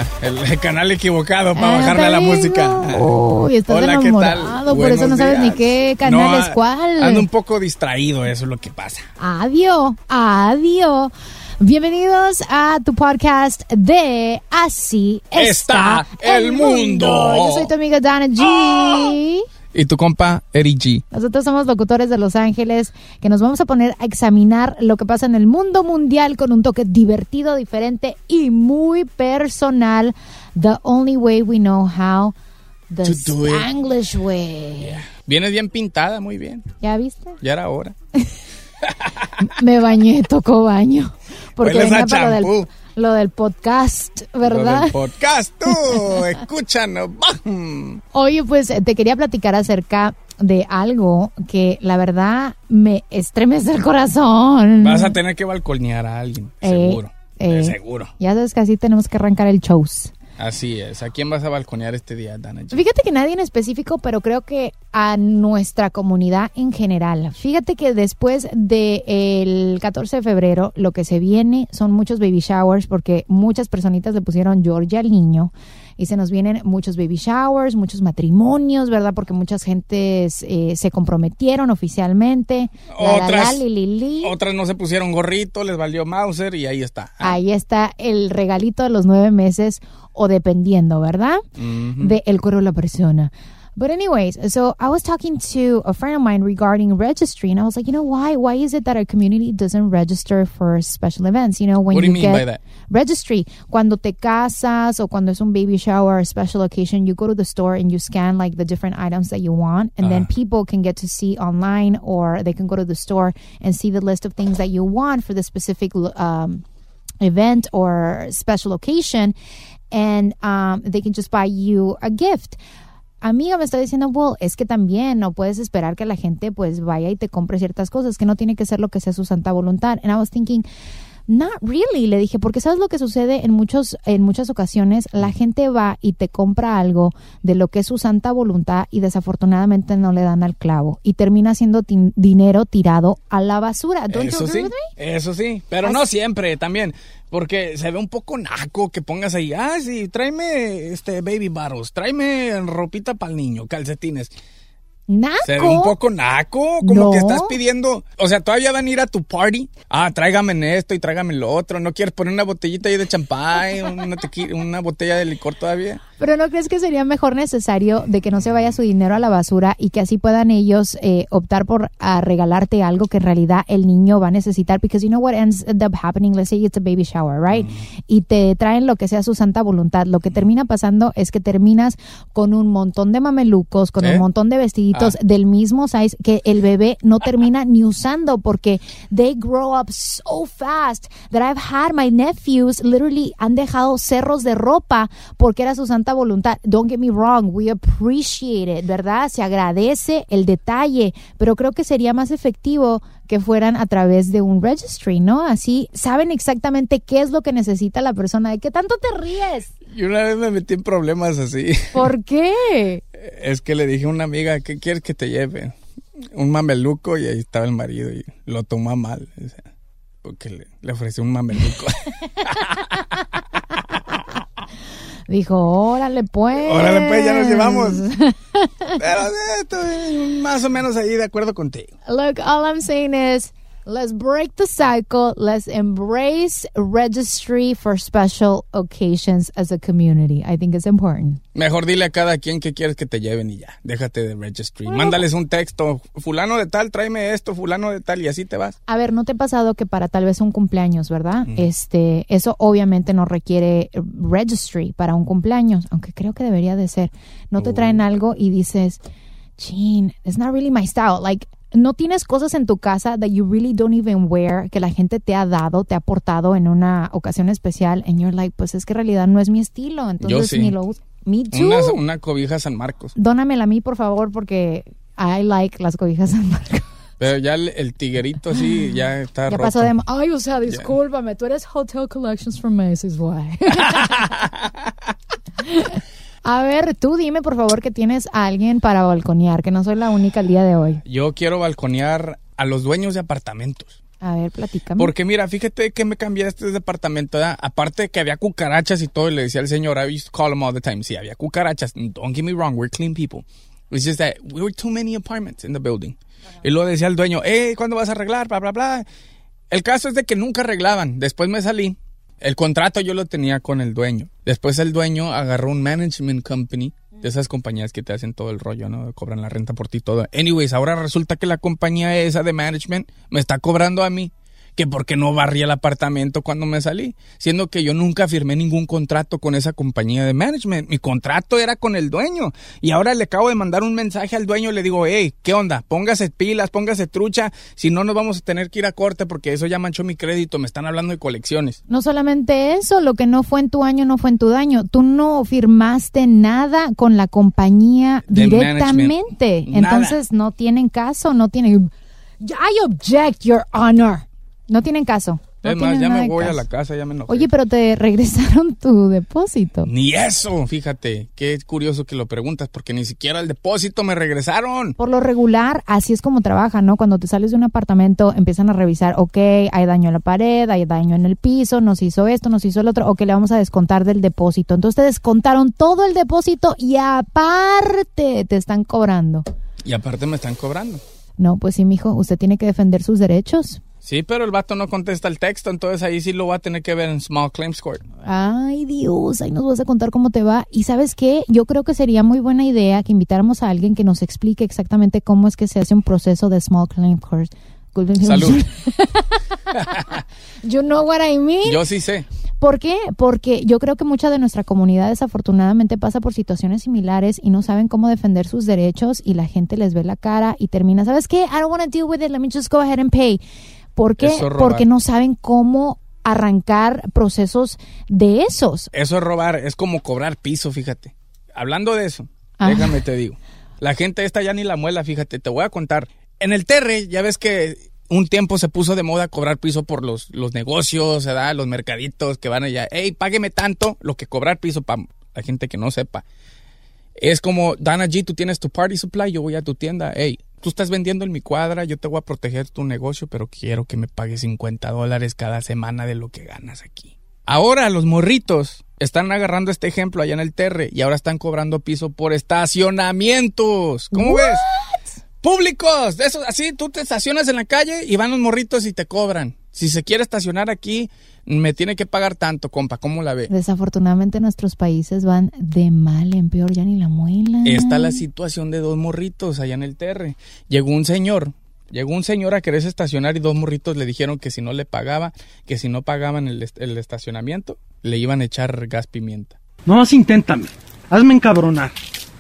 el canal equivocado para bajarle a la música. Uy, estás Hola, enamorado, ¿qué tal? por Buenos eso no sabes días. ni qué canal es cuál. Ando un poco distraído, eso es lo que pasa. Adiós. Bienvenidos a tu podcast de Así está el mundo. Yo soy tu amiga Dana G. Y tu compa, Eri G. Nosotros somos locutores de Los Ángeles que nos vamos a poner a examinar lo que pasa en el mundo mundial con un toque divertido, diferente y muy personal. The only way we know how. The Spanglish way. Yeah. Vienes bien pintada, muy bien. ¿Ya viste? Ya era hora. Me bañé, tocó baño. Porque Hueles venía a para champú. lo del podcast, ¿verdad? Lo del podcast, tú, escúchanos. Oye, pues te quería platicar acerca de algo que la verdad me estremece el corazón. Vas a tener que balconear a alguien, seguro. Seguro. Ya sabes que así tenemos que arrancar el shows. Así es. ¿A quién vas a balconear este día, Dana G? Fíjate que nadie en específico, pero creo que a nuestra comunidad en general. Fíjate que después del 14 de febrero, lo que se viene son muchos baby showers, porque muchas personitas le pusieron Georgia al niño. Y se nos vienen muchos baby showers, muchos matrimonios, ¿verdad? Porque muchas gentes se comprometieron oficialmente. Otras no se pusieron gorrito, les valió Mauser y ahí está. Ahí está el regalito de los 9 meses o dependiendo, ¿verdad? Mm-hmm. De el cuero de la persona. But anyways, so I was talking to a friend of mine regarding registry, and I was like, you know, why is it that our community doesn't register for special events? You know, when What do you mean get by that? Registry, cuando te casas o cuando es un baby shower or special occasion, you go to the store and you scan like the different items that you want, and then people can get to see online, or they can go to the store and see the list of things that you want for the specific event or special occasion, and they can just buy you a gift. Amiga me está diciendo, well, es que también no puedes esperar que la gente pues vaya y te compre ciertas cosas, que no tiene que ser lo que sea su santa voluntad. And I was thinking, not really, le dije, porque ¿sabes lo que sucede en muchas ocasiones? La gente va y te compra algo de lo que es su santa voluntad y desafortunadamente no le dan al clavo y termina siendo dinero tirado a la basura. Don't you agree with me? Eso sí, pero no siempre también, porque se ve un poco naco que pongas ahí, sí, tráeme baby bottles, tráeme ropita para el niño, calcetines. ¿Naco? Se ve un poco naco, como que estás pidiendo, o sea, todavía van a ir a tu party, tráigame esto y tráigame lo otro, ¿no quieres poner una botellita ahí de champán, una botella de licor todavía? Pero ¿no crees que sería mejor necesario de que no se vaya su dinero a la basura y que así puedan ellos optar por regalarte algo que en realidad el niño va a necesitar? Because you know what ends up happening, let's say it's a baby shower, right? Y te traen lo que sea su santa voluntad. Lo que termina pasando es que terminas con un montón de mamelucos, con un montón de vestiditos del mismo size que el bebé no termina ni usando, porque they grow up so fast that I've had my nephews literally han dejado cerros de ropa porque era su santa voluntad. Don't get me wrong, we appreciate it, ¿verdad? Se agradece el detalle, pero creo que sería más efectivo que fueran a través de un registry, ¿no? Así saben exactamente qué es lo que necesita la persona. ¿De qué tanto te ríes? Y una vez me metí en problemas así. ¿Por qué? Es que le dije a una amiga, ¿qué quieres que te lleve? Un mameluco, y ahí estaba el marido y lo tomó mal. Porque le ofrecí un mameluco. Dijo, órale pues, ya nos llevamos. Pero estoy más o menos ahí de acuerdo contigo. Look, all I'm saying is, let's break the cycle. Let's embrace registry for special occasions as a community. I think it's important. Mejor dile a cada quien qué quieres que te lleven y ya. Déjate de registry. Mándales un texto. Fulano de tal, tráeme esto. Fulano de tal, y así te vas. A ver, ¿no te ha pasado que para tal vez un cumpleaños, verdad? Eso obviamente no requiere registry para un cumpleaños, aunque creo que debería de ser. No te traen algo y dices, chin, it's not really my style. Like, no tienes cosas en tu casa that you really don't even wear, que la gente te ha dado, te ha aportado en una ocasión especial, and you're like, pues es que en realidad no es mi estilo, entonces yo sí. ni lo uso. Me too. Una cobija San Marcos. Dónamela a mí, por favor, porque I like las cobijas San Marcos. Pero ya el tiguerito así ya está ya roto. pasó de... Ay, o sea, discúlpame, tú eres Hotel Collections from Macy's, why? A ver, tú dime, por favor, que tienes a alguien para balconear, que no soy la única el día de hoy. Yo quiero balconear a los dueños de apartamentos. A ver, platícame. Porque mira, fíjate que me cambié a este departamento, ¿verdad? Aparte de que había cucarachas y todo, y le decía al señor, I used to call him all the time, sí, había cucarachas. Don't get me wrong, we're clean people. It's just that we were too many apartments in the building. Y luego decía al dueño, ¿cuándo vas a arreglar? Bla, bla, bla. El caso es de que nunca arreglaban. Después me salí. El contrato yo lo tenía con el dueño. Después el dueño agarró un management company, de esas compañías que te hacen todo el rollo, ¿no? Cobran la renta por ti todo. Anyways, ahora resulta que la compañía esa de management me está cobrando a mí. Que porque no barrí el apartamento cuando me salí, siendo que yo nunca firmé ningún contrato con esa compañía de management. Mi contrato era con el dueño. Y ahora le acabo de mandar un mensaje al dueño, le digo, ¿qué onda? Póngase pilas, póngase trucha, si no nos vamos a tener que ir a corte porque eso ya manchó mi crédito, me están hablando de colecciones. No solamente eso, lo que no fue en tu año no fue en tu daño. Tú no firmaste nada con la compañía De directamente. Entonces no tienen caso, no tienen... I object, Your Honor. No tienen caso. No Es más, tienen ya nada me de voy a caso. la casa, ya me enojé. Oye, pero te regresaron tu depósito. Ni eso, fíjate, qué curioso que lo preguntas, porque ni siquiera el depósito me regresaron. Por lo regular, así es como trabaja, ¿no? Cuando te sales de un apartamento, empiezan a revisar, ok, hay daño en la pared, hay daño en el piso, nos hizo esto, nos hizo el otro, ok, le vamos a descontar del depósito. Entonces te descontaron todo el depósito y aparte te están cobrando. Y aparte me están cobrando. No, pues sí, mijo, usted tiene que defender sus derechos. Sí, pero el vato no contesta el texto, entonces ahí sí lo va a tener que ver en Small Claims Court. Ay, Dios, ahí nos vas a contar cómo te va. Y ¿sabes qué? Yo creo que sería muy buena idea que invitáramos a alguien que nos explique exactamente cómo es que se hace un proceso de Small Claims Court. Salud. You know what I mean? Yo sí sé. ¿Por qué? Porque yo creo que mucha de nuestra comunidad desafortunadamente pasa por situaciones similares y no saben cómo defender sus derechos y la gente les ve la cara y termina, ¿sabes qué? I don't want to deal with it, let me just go ahead and pay. ¿Por qué? Porque no saben cómo arrancar procesos de esos. Eso es robar, es como cobrar piso, fíjate. Hablando de eso, déjame te digo. La gente esta ya ni la muela, fíjate, te voy a contar. En el Terre, ya ves que un tiempo se puso de moda cobrar piso por los negocios, ¿verdad? Los mercaditos que van allá. Págueme tanto, lo que cobrar piso para la gente que no sepa. Es como, Dana G, tú tienes tu party supply, yo voy a tu tienda. Tú estás vendiendo en mi cuadra, yo te voy a proteger tu negocio, pero quiero que me pagues $50 cada semana de lo que ganas aquí. Ahora los morritos están agarrando este ejemplo allá en el Terre y ahora están cobrando piso por estacionamientos. ¿Cómo ves? Públicos, de esos, así tú te estacionas en la calle y van los morritos y te cobran. Si se quiere estacionar aquí, me tiene que pagar tanto, compa. ¿Cómo la ve? Desafortunadamente nuestros países van de mal en peor, ya ni la muela. Está la situación de dos morritos allá en el Terre. Llegó un señor a quererse estacionar y dos morritos le dijeron que si no le pagaba, que si no pagaban el estacionamiento, le iban a echar gas pimienta. No más inténtame, hazme encabronar.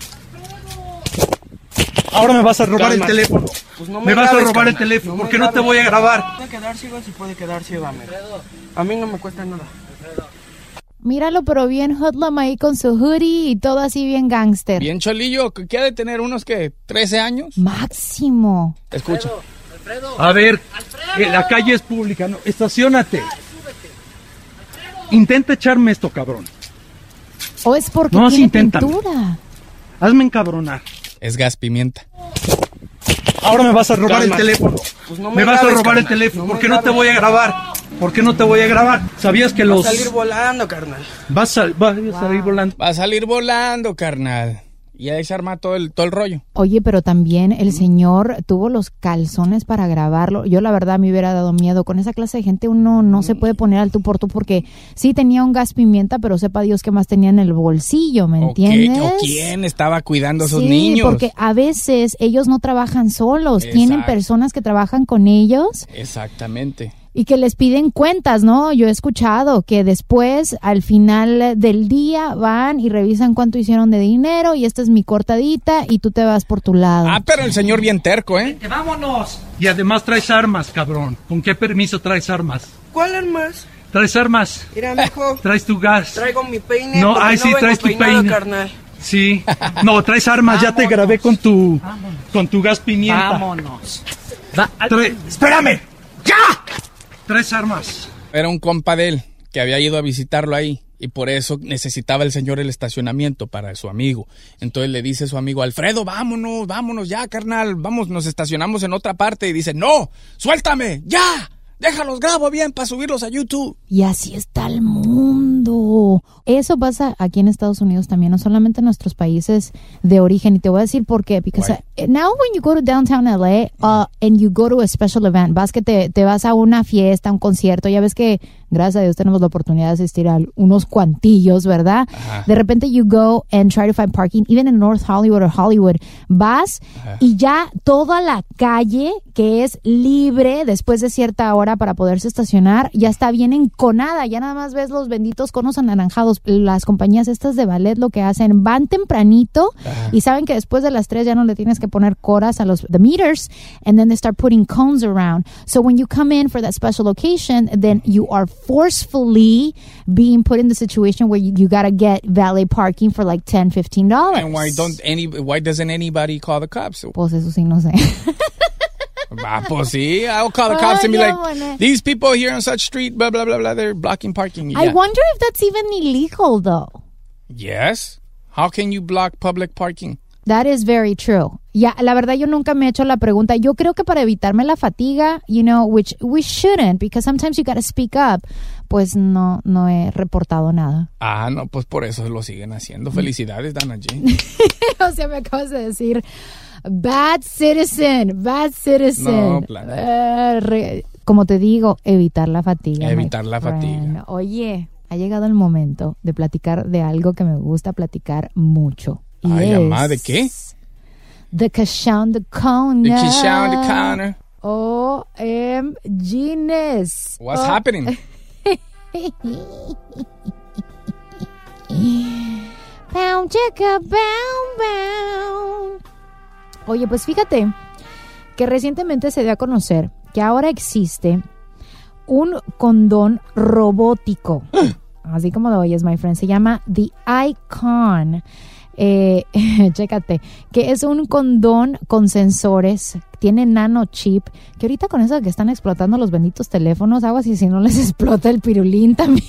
Ahora me vas a robar el teléfono. Pues no me vas a robar el teléfono, porque no te voy a grabar. Puede quedar ciego si puede quedar ciego, a mí no me cuesta nada. Míralo, pero bien hoodlum ahí con su hoodie y todo así bien gangster. Bien cholillo, que ha de tener unos que 13 años. Máximo. Escucha. A ver, la calle es pública, no, estaciónate. Intenta echarme esto, cabrón. O es porque no, tiene inténtame. pintura. Hazme encabronar. Es gas pimienta. Ahora me vas a robar el teléfono. Pues no me vas a grabes, robar el carnal. teléfono, No porque me no te grabes. voy a grabar. ¿Por qué no te voy a grabar? ¿Sabías que los... Va a salir volando, carnal. vas a salir volando? Va a salir volando, carnal. Y ahí se arma todo el rollo. Oye, pero también el señor tuvo los calzones para grabarlo. Yo la verdad me hubiera dado miedo. Con esa clase de gente uno no se puede poner al tú por tú porque sí tenía un gas pimienta, pero sepa Dios qué más tenía en el bolsillo, ¿me entiendes? ¿O quién estaba cuidando a esos sí, niños? porque a veces ellos no trabajan solos. Exacto. Tienen personas que trabajan con ellos. Exactamente. Y que les piden cuentas, ¿no? Yo he escuchado que después, al final del día, van y revisan cuánto hicieron de dinero y esta es mi cortadita y tú te vas por tu lado. Pero el señor bien terco, ¿eh? ¡Vámonos! Y además traes armas, cabrón. ¿Con qué permiso traes armas? ¿Cuál armas? ¿Traes armas? Mira, mijo, ¿Traes tu gas? traigo mi peine. No, porque ahí sí vengo traes tu peinado, peine. carnal. Sí. No, traes armas. Ya te grabé con tu gas pimienta. Vámonos. ¡Espérame! ¡Ya! Traes armas. Era un compa de él que había ido a visitarlo ahí y por eso necesitaba el señor el estacionamiento para su amigo. Entonces le dice a su amigo, Alfredo, vámonos ya, carnal, vamos, nos estacionamos en otra parte. Y dice, no, suéltame, ya, déjalos, grabo bien para subirlos a YouTube. Y así está el mundo. Eso pasa aquí en Estados Unidos también, no solamente en nuestros países de origen. Y te voy a decir por qué. Because now when you go to downtown LA and you go to a special event, vas que te vas a una fiesta, un concierto, ya ves que gracias a Dios tenemos la oportunidad de asistir a unos cuantillos, ¿verdad? Ajá. De repente you go and try to find parking, even in North Hollywood or Hollywood. Vas y ya toda la calle que es libre después de cierta hora para poderse estacionar, ya está bien enconada. Ya nada más ves los benditos conos anaranjados. Las compañías estas de ballet lo que hacen, van tempranito y saben que después de las 3 ya no le tienes que poner coras a the meters, and then they start putting cones around. So when you come in for that special occasion, then you are forcefully being put in the situation where you gotta get valet parking for like $10-15. And why doesn't anybody call the cops? Pues eso sí no sé. Pues sí, I'll call the cops and be like, these people here on such street, blah, blah, blah, blah, they're blocking parking. I wonder if that's even illegal, though. Yes. How can you block public parking? That is very true. Ya, la verdad yo nunca me he hecho la pregunta. Yo creo que para evitarme la fatiga, which we shouldn't, because sometimes you gotta speak up, pues no he reportado nada. No, pues por eso lo siguen haciendo. Felicidades, Dana G. O sea, me acabas de decir... Bad citizen. No, claro. Como te digo, evitar la fatiga. Evitar la fatiga. Oye, ha llegado el momento de platicar de algo que me gusta platicar mucho. Ay, mamá, ¿de qué? The Cash on the Corner. The Cash on the Corner. OMGness. What's happening? Pound, chicka, bound. Oye, pues fíjate que recientemente se dio a conocer que ahora existe un condón robótico. Así como lo oyes, my friend. Se llama The Icon. Chécate, que es un condón con sensores, tiene nanochip, que ahorita con eso que están explotando los benditos teléfonos, aguas y si no les explota el pirulín también.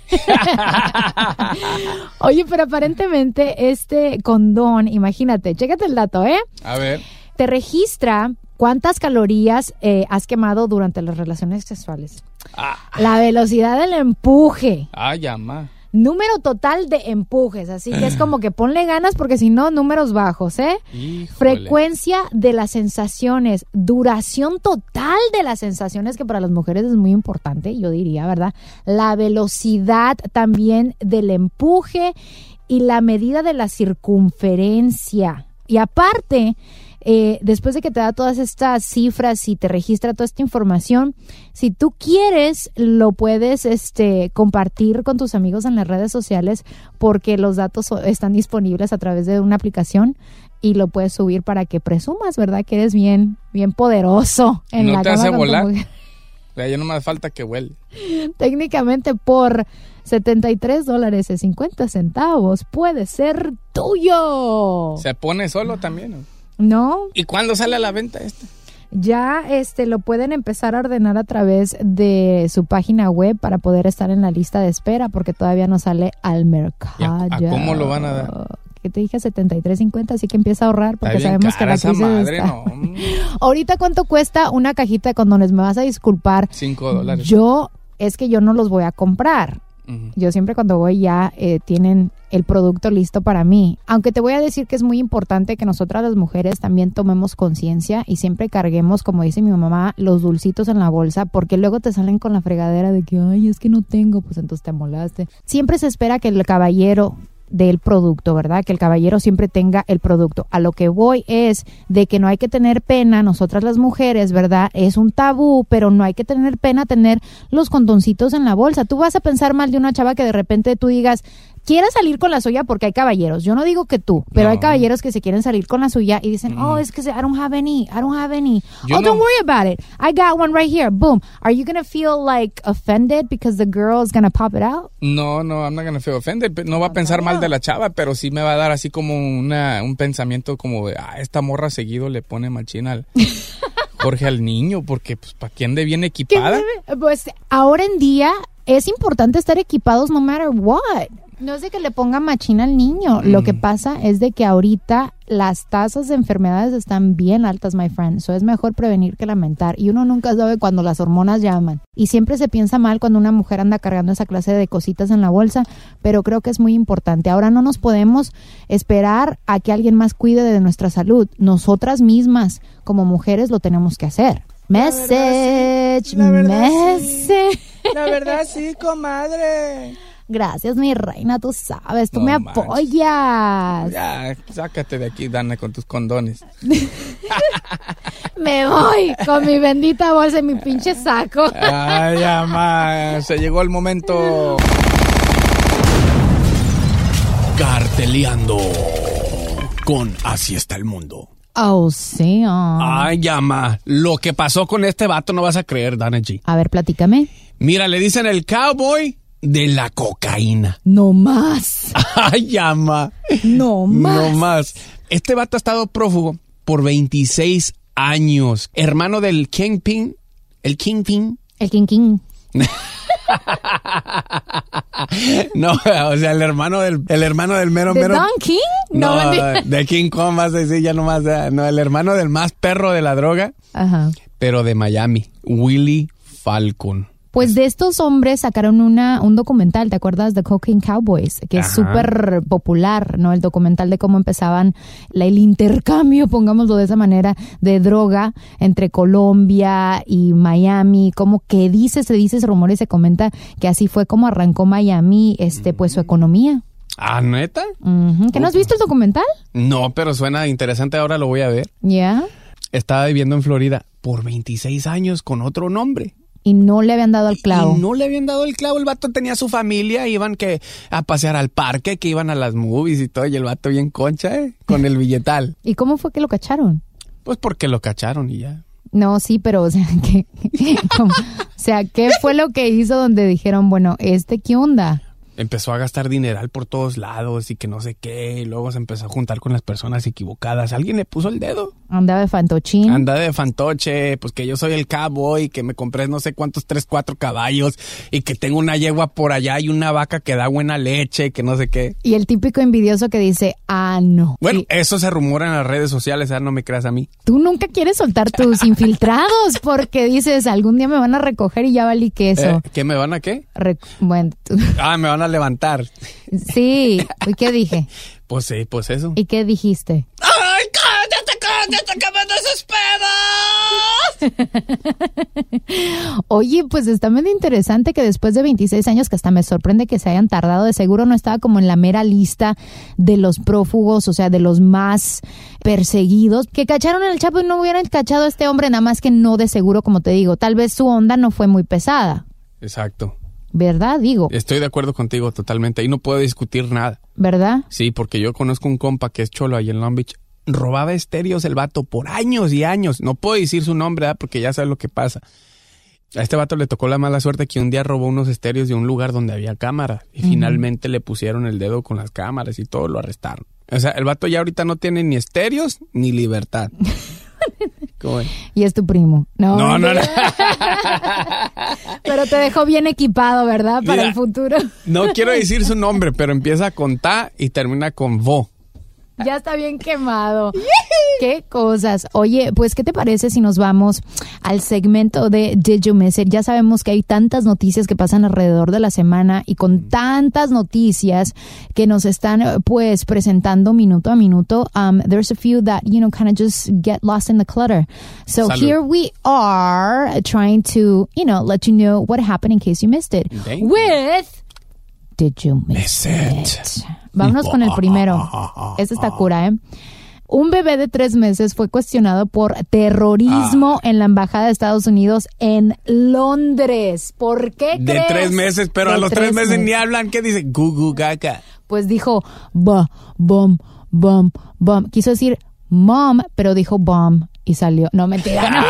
Oye, pero aparentemente este condón, imagínate, chécate el dato, A ver. Te registra cuántas calorías has quemado durante las relaciones sexuales. La velocidad del empuje. Llama. Número total de empujes, así que es como que ponle ganas porque si no, números bajos, Híjole. Frecuencia de las sensaciones, duración total de las sensaciones, que para las mujeres es muy importante, yo diría, ¿verdad? La velocidad también del empuje y la medida de la circunferencia. Y aparte... después de que te da todas estas cifras y te registra toda esta información, si tú quieres lo puedes compartir con tus amigos en las redes sociales porque los datos están disponibles a través de una aplicación y lo puedes subir para que presumas, ¿verdad? Que eres bien poderoso en ¿No la te cama hace con volar? tu mujer. Ya no más falta que huele. Técnicamente por $73.50 puede ser tuyo. ¿Se pone solo también? ¿No? No. ¿Y cuándo sale a la venta esto? Ya lo pueden empezar a ordenar a través de su página web para poder estar en la lista de espera porque todavía no sale al mercado. ¿A cómo lo van a dar? Que te dije $73.50, así que empieza a ahorrar porque sabemos que la crisis está. No. Ahorita, ¿cuánto cuesta una cajita de condones? Me vas a disculpar. $5. Es que yo no los voy a comprar. Yo siempre cuando voy ya tienen el producto listo para mí. Aunque te voy a decir que es muy importante que nosotras las mujeres también tomemos conciencia y siempre carguemos, como dice mi mamá, los dulcitos en la bolsa, porque luego te salen con la fregadera de que, ay, es que no tengo, pues entonces te amolaste. Siempre se espera que el caballero del producto, ¿verdad? Que el caballero siempre tenga el producto. A lo que voy es de que no hay que tener pena, nosotras las mujeres, ¿verdad? Es un tabú, pero no hay que tener pena tener los condoncitos en la bolsa. Tú vas a pensar mal de una chava que de repente tú digas, quiere salir con la suya porque hay caballeros. Yo no digo que tú, pero hay caballeros que se quieren salir con la suya y dicen, es que I don't have any. Don't worry about it. I got one right here. Boom. Are you going to feel like offended because the girl is going to pop it out? No, I'm not going to feel offended. No va a pensar mal de la chava, pero sí me va a dar así como un pensamiento como de, esta morra seguido le pone machina al Jorge al niño, porque pues ¿para quién de bien equipada? Pues ahora en día es importante estar equipados no matter what. No es de que le ponga machina al niño. Lo que pasa es de que ahorita las tasas de enfermedades están bien altas, my friend. So es mejor prevenir que lamentar. Y uno nunca sabe cuando las hormonas llaman. Y siempre se piensa mal cuando una mujer anda cargando esa clase de cositas en la bolsa, pero creo que es muy importante. Ahora no nos podemos esperar a que alguien más cuide de nuestra salud. Nosotras mismas, como mujeres, lo tenemos que hacer. Message, message. La verdad sí, comadre. Gracias, mi reina, tú sabes, tú No me manches. apoyas. Ya, sácate de aquí, Dana, con tus condones. Me voy con mi bendita bolsa y mi pinche saco. Ay, ama, se llegó el momento. Carteleando con Así está el mundo. Oh, sí. Ay, ama, lo que pasó con este vato no vas a creer, Dana G. A ver, platícame. Mira, le dicen el cowboy de la cocaína. No más. Ay, ama. No más. No más. Este vato ha estado prófugo por 26 años. Hermano del Kingpin. El Kingpin. El King King. No, o sea, el hermano del mero ¿De mero. Don King? No, mentira. de King Kong vas a decir ya nomás. No, el hermano del más perro de la droga, Ajá. pero de Miami, Willie Falcon. Pues de estos hombres sacaron un documental, ¿te acuerdas? The Cocaine Cowboys, que es Ajá. súper popular, ¿no? El documental de cómo empezaban el intercambio, pongámoslo de esa manera, de droga entre Colombia y Miami, como que se dice, ese rumor y se comenta que así fue como arrancó Miami, pues su economía. ¿Ah, neta? Ujú. ¿Que no has visto el documental? No, pero suena interesante, ahora lo voy a ver. Ya. Estaba viviendo en Florida por 26 años con otro nombre. Y no le habían dado al clavo. Y no le habían dado el clavo, el vato tenía su familia, iban a pasear al parque, que iban a las movies y todo, y el vato bien concha, con el billetal. ¿Y cómo fue que lo cacharon? Pues porque lo cacharon y ya. No, sí, pero, o sea, ¿qué fue lo que hizo donde dijeron, bueno, ¿qué onda? Empezó a gastar dineral por todos lados y que no sé qué, y luego se empezó a juntar con las personas equivocadas. Alguien le puso el dedo. Andaba de fantochín. Anda de fantoche, pues que yo soy el cowboy, que me compré no sé cuántos 3, 4 caballos y que tengo una yegua por allá y una vaca que da buena leche, que no sé qué. Y el típico envidioso que dice, no. Bueno, Y eso se rumora en las redes sociales, no me creas a mí. tú nunca quieres soltar tus infiltrados porque dices, algún día me van a recoger y ya valí queso. ¿Qué me van a qué? Bueno, Me van a levantar. sí. ¿Y qué dije? Pues sí, pues eso. ¿Y qué dijiste? ¡Ay, cállate, que me desespero! Oye, pues está medio interesante que después de 26 años, que hasta me sorprende que se hayan tardado, de seguro no estaba como en la mera lista de los prófugos, o sea, de los más perseguidos, que cacharon al Chapo y no hubieran cachado a este hombre, nada más que no de seguro, como te digo, tal vez su onda no fue muy pesada, Exacto. ¿verdad? Digo, Estoy de acuerdo contigo totalmente. Ahí no puedo discutir nada. ¿verdad? Sí, porque yo conozco un compa que es cholo ahí en Long Beach. Robaba estéreos el vato por años y años. No puedo decir su nombre, ¿verdad? Porque ya sabes lo que pasa. A este vato le tocó la mala suerte que un día robó unos estéreos de un lugar donde había cámaras. Y finalmente le pusieron el dedo con las cámaras y todo, lo arrestaron. O sea, el vato ya ahorita no tiene ni estéreos ni libertad. ¿Cómo es? Y es tu primo. No. No. Pero te dejó bien equipado, ¿verdad? Para Mira, el futuro. No quiero decir su nombre, pero empieza con ta y termina con vo. Ya está bien quemado. Qué cosas. Oye, pues, ¿qué te parece si nos vamos al segmento de Did You Miss It? Ya sabemos que hay tantas noticias que pasan alrededor de la semana y con tantas noticias que nos están, pues, presentando minuto a minuto. There's a few that, kind of just get lost in the clutter. So Salud. here we are trying to, let you know what happened in case you missed it. Thank you. With Did You Miss It? Vámonos con el primero. Este está cura, ¿eh? Un bebé de 3 meses fue cuestionado por terrorismo en la embajada de Estados Unidos en Londres. ¿Por qué De crees? 3 meses, pero De a los 3 3 meses ni hablan. ¿Qué dice? Gugu gaga. Pues dijo, bum. Quiso decir mom, pero dijo bomb. y salió. No, mentira, no.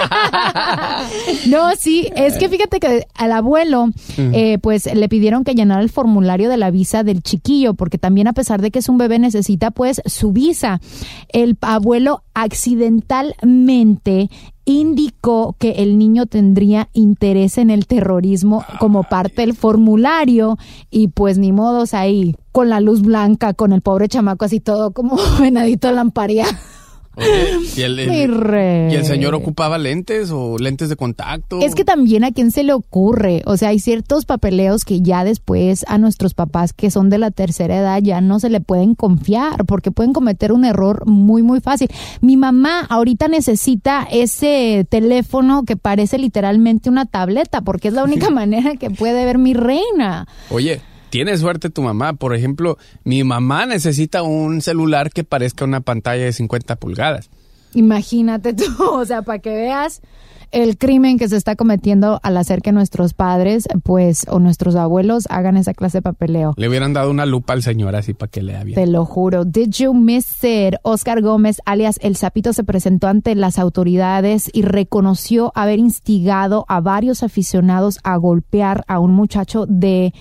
No, sí, es que fíjate que al abuelo, pues le pidieron que llenara el formulario de la visa del chiquillo, porque también a pesar de que es un bebé necesita pues su visa. El abuelo accidentalmente indicó que el niño tendría interés en el terrorismo como parte del formulario y pues ni modos ahí, con la luz blanca, con el pobre chamaco así todo como venadito lamparía. Oye, ¿y Mi rey. ¿y el señor ocupaba lentes o lentes de contacto? Es que también a quién se le ocurre, o sea, hay ciertos papeleos que ya después a nuestros papás que son de la tercera edad ya no se le pueden confiar porque pueden cometer un error muy, muy fácil. Mi mamá ahorita necesita ese teléfono que parece literalmente una tableta porque es la única manera que puede ver mi reina. Oye, tiene suerte tu mamá. Por ejemplo, mi mamá necesita un celular que parezca una pantalla de 50 pulgadas. Imagínate tú, o sea, para que veas el crimen que se está cometiendo al hacer que nuestros padres, pues, o nuestros abuelos hagan esa clase de papeleo. Le hubieran dado una lupa al señor así para que lea bien. Te lo juro. Did you miss it? Oscar Gómez, alias El Sapito, se presentó ante las autoridades y reconoció haber instigado a varios aficionados a golpear a un muchacho de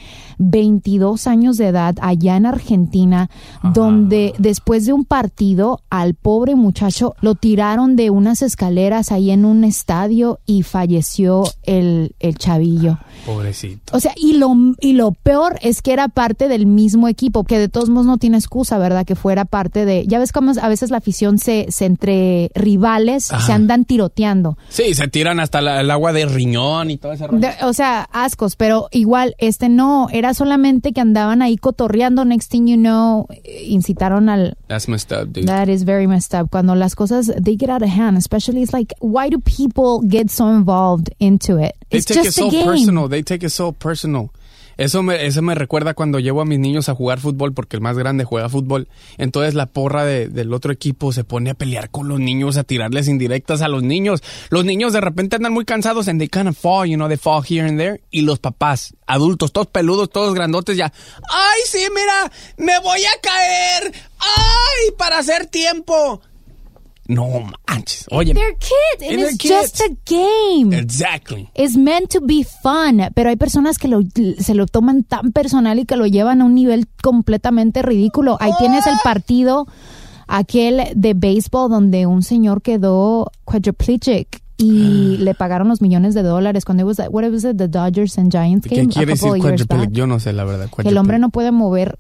22 años de edad allá en Argentina, donde después de un partido al pobre muchacho lo tiraron de unas escaleras ahí en un estadio y falleció el chavillo. Pobrecito. O sea, y lo peor es que era parte del mismo equipo, que de todos modos no tiene excusa, ¿verdad? Que fuera parte de... Ya ves cómo a veces la afición se entre rivales se andan tiroteando. Sí, se tiran hasta el agua de riñón y todo ese rollo. O sea, ascos, pero igual no, era solamente que andaban ahí cotorreando. Next thing you know, incitaron al... That's messed up, dude. That is very messed up. Cuando las cosas, they get out of hand, especially it's like, why do people get so involved into it? They It's take it just a so game. personal. They take it so personal. Eso me recuerda cuando llevo a mis niños a jugar fútbol, porque el más grande juega fútbol. Entonces la porra del otro equipo se pone a pelear con los niños, a tirarles indirectas a los niños. Los niños de repente andan muy cansados and they kind of fall, they fall here and there. Y los papás, adultos, todos peludos, todos grandotes ya. ¡Ay, sí, mira! ¡Me voy a caer! ¡Ay, para hacer tiempo! No manches. Oye, They're kids, and they're it's kids. just a game. Exactly. It's meant to be fun, pero hay personas que se lo toman tan personal y que lo llevan a un nivel completamente ridículo. Ahí tienes el partido aquel de béisbol donde un señor quedó quadriplegic y le pagaron los millones de dólares cuando what was it, the Dodgers and Giants game? ¿Qué quiere decir quadriplegic? Yo no sé, la verdad. Que el hombre no puede mover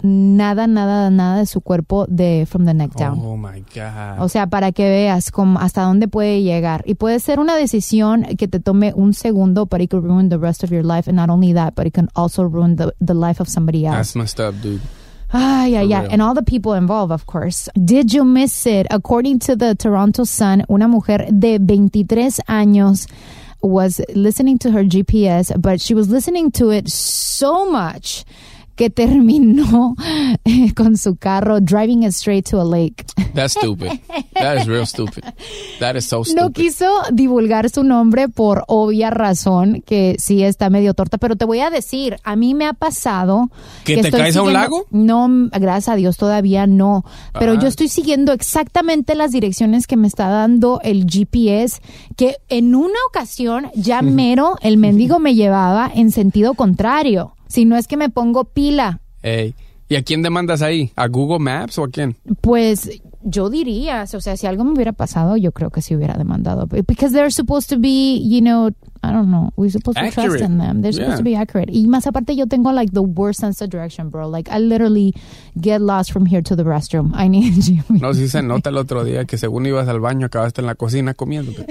nada de su cuerpo from the neck down. Oh my God. O sea, para que veas hasta dónde puede llegar. Y puede ser una decisión que te tome un segundo, but it could ruin the rest of your life. And not only that, but it can also ruin the life of somebody else. That's messed up, dude. Ay. real. And all the people involved, of course. Did you miss it? According to the Toronto Sun, una mujer de 23 años was listening to her GPS, but she was listening to it so much que terminó con su carro driving it straight to a lake. That's stupid. That is real stupid. That is so stupid. No quiso divulgar su nombre por obvia razón, que sí está medio torta, pero te voy a decir, a mí me ha pasado... ¿Que te estoy caes a un lago? No, gracias a Dios todavía no, pero yo estoy siguiendo exactamente las direcciones que me está dando el GPS, que en una ocasión ya mero el mendigo me llevaba en sentido contrario. Si no es que me pongo pila. Ey. ¿Y a quién demandas ahí? ¿A Google Maps o a quién? Pues yo diría, o sea, si algo me hubiera pasado, yo creo que sí hubiera demandado. Because they're supposed to be, I don't know, we're supposed to accurate. trust in them. They're supposed to be accurate. Y más aparte, yo tengo like the worst sense of direction, bro. Like, I literally get lost from here to the restroom. I need you. No, sí se nota el otro día que según ibas al baño, acabaste en la cocina comiéndote.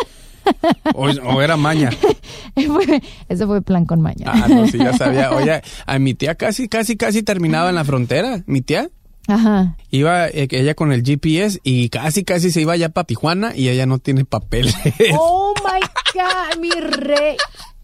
O era maña. Ese fue plan con maña. No, sí, ya sabía. Oye, a mi tía casi terminaba en la frontera. Mi tía Ajá. iba ella con el GPS y casi se iba ya para Tijuana y ella no tiene papeles. Oh my God, mi rey.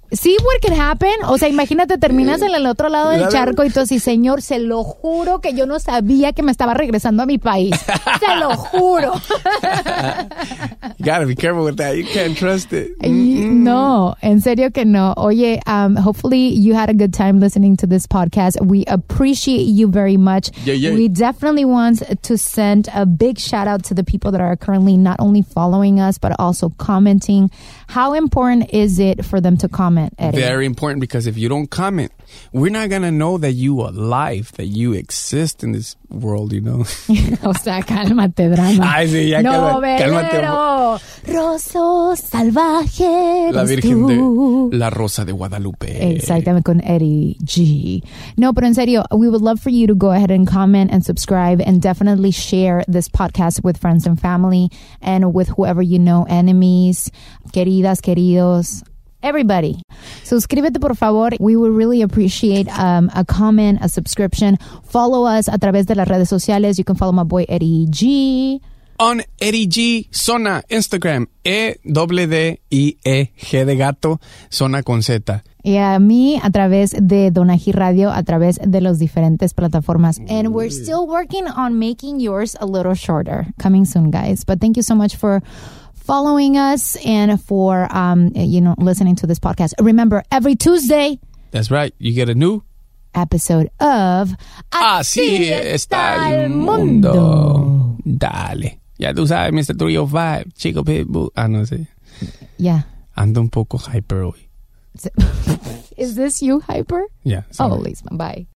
See what can happen. O sea, imagínate, terminas en el otro lado del charco y tú así, señor, se lo juro que yo no sabía que me estaba regresando a mi país. Se lo juro. You gotta be careful with that. You can't trust it. No, en serio que no. Oye, hopefully you had a good time listening to this podcast. We appreciate you very much. Yeah. We definitely want to send a big shout out to the people that are currently not only following us, but also commenting. How important is it for them to comment, Eddie? Very important, because if you don't comment, we're not going to know that you are alive, that you exist in this world, you know. O sea, cálmate, drama. Ay, sí, ya cálmate. Roso salvaje. La eres Virgen tú. de la Rosa de Guadalupe. Exactamente, con Eddie G. No, pero en serio, we would love for you to go ahead and comment and subscribe and definitely share this podcast with friends and family and with whoever you know, enemies, queridas, queridos, everybody. Suscríbete, por favor. We would really appreciate a comment, a subscription. Follow us a través de las redes sociales. You can follow my boy Eddie G. On Eddie G. Zona, Instagram, EDDIEG de gato, Zona con Z. Y a mí a través de Donaji Radio, a través de las diferentes plataformas. And we're still working on making yours a little shorter. Coming soon, guys. But thank you so much for following us and for, listening to this podcast. Remember, every Tuesday... That's right. You get a new episode of Así está el mundo. Dale. Ya tú sabes, Mr. 305, Chico Pitbull. No sé. Yeah. Ando un poco hyper hoy. Is this you hyper? Yeah. Oh, Liz, bye.